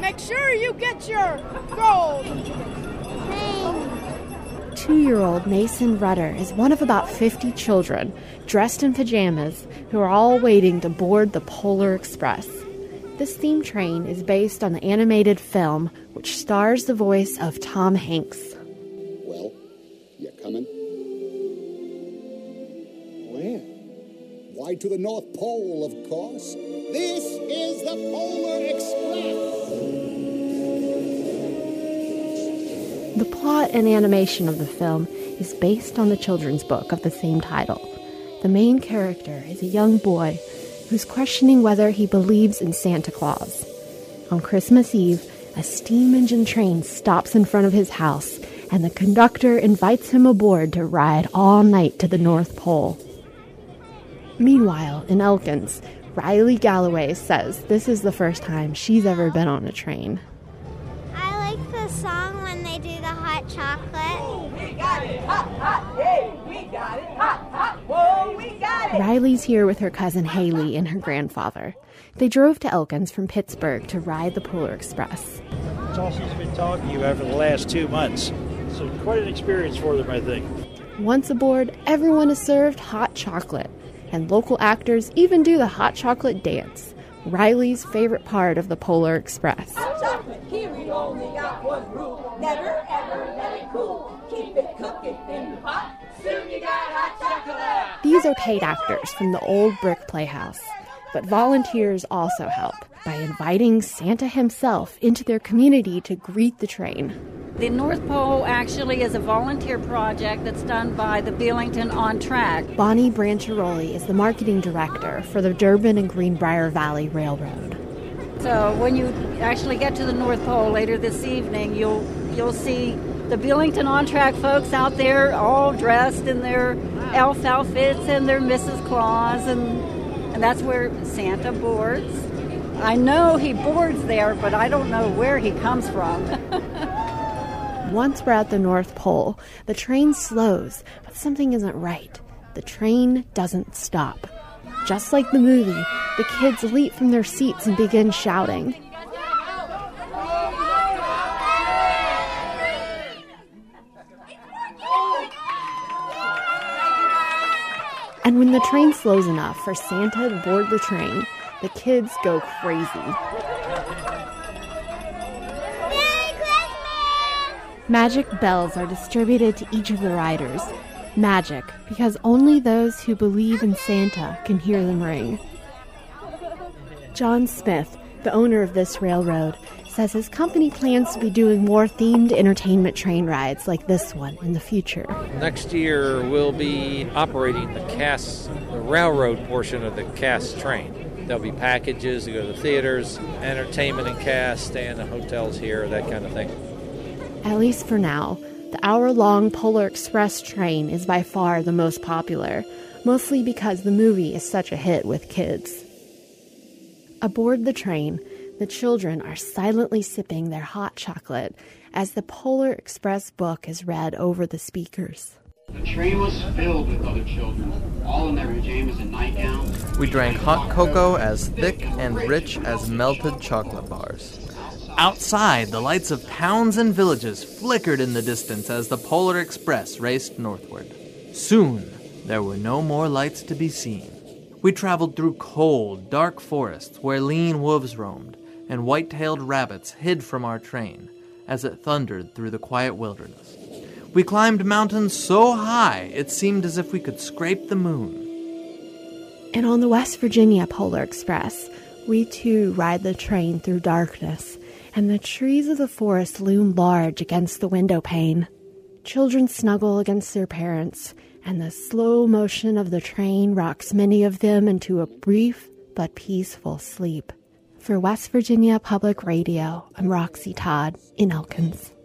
Make sure you get your gold. 2-year-old Mason Rudder is one of about 50 children dressed in pajamas who are all waiting to board the Polar Express. This theme train is based on the animated film, which stars the voice of Tom Hanks. Well, you coming? Where? Why, to the North Pole, of course. This is the Polar Express. The plot and animation of the film is based on the children's book of the same title. The main character is a young boy who's questioning whether he believes in Santa Claus. On Christmas Eve, a steam engine train stops in front of his house, and the conductor invites him aboard to ride all night to the North Pole. Meanwhile, in Elkins, Riley Galloway says this is the first time she's ever been on a train. I like the song when they do the hot chocolate. Oh, we got it hot, hot, hey, we got it hot, hot, whoa, we got it. Riley's here with her cousin Haley and her grandfather. They drove to Elkins from Pittsburgh to ride the Polar Express. It's all she's been talking to you over the last 2 months. So quite an experience for them, I think. Once aboard, everyone is served hot chocolate, and local actors even do the hot chocolate dance, Riley's favorite part of the Polar Express. Hot chocolate, here we only got one rule. Never ever let it cool. Keep it cooking in the pot. Soon you got hot chocolate. These are paid actors from the old brick playhouse, but volunteers also help by inviting Santa himself into their community to greet the train. The North Pole actually is a volunteer project that's done by the Billington On Track. Bonnie Brancheroli is the marketing director for the Durbin and Greenbrier Valley Railroad. So when you actually get to the North Pole later this evening, you'll see the Billington On Track folks out there all dressed in their elf outfits and their Mrs. Claus, and that's where Santa boards. I know he boards there, but I don't know where he comes from. Once we're at the North Pole, the train slows, but something isn't right. The train doesn't stop. Just like the movie, the kids leap from their seats and begin shouting. And when the train slows enough for Santa to board the train, the kids go crazy. Magic bells are distributed to each of the riders. Magic, because only those who believe in Santa can hear them ring. John Smith, the owner of this railroad, says his company plans to be doing more themed entertainment train rides like this one in the future. Next year, we'll be operating the railroad portion of the Cass train. There'll be packages to go to the theaters, entertainment in Cass, stay in the hotels here, that kind of thing. At least for now, the hour-long Polar Express train is by far the most popular, mostly because the movie is such a hit with kids. Aboard the train, the children are silently sipping their hot chocolate as the Polar Express book is read over the speakers. The train was filled with other children, all in their pajamas and nightgowns. We drank hot cocoa as thick and rich as melted chocolate bars. Outside, the lights of towns and villages flickered in the distance as the Polar Express raced northward. Soon, there were no more lights to be seen. We traveled through cold, dark forests where lean wolves roamed, and white-tailed rabbits hid from our train as it thundered through the quiet wilderness. We climbed mountains so high it seemed as if we could scrape the moon. And on the West Virginia Polar Express, we too ride the train through darkness, and the trees of the forest loom large against the window pane. Children snuggle against their parents, and the slow motion of the train rocks many of them into a brief but peaceful sleep. For West Virginia Public Radio, I'm Roxy Todd in Elkins.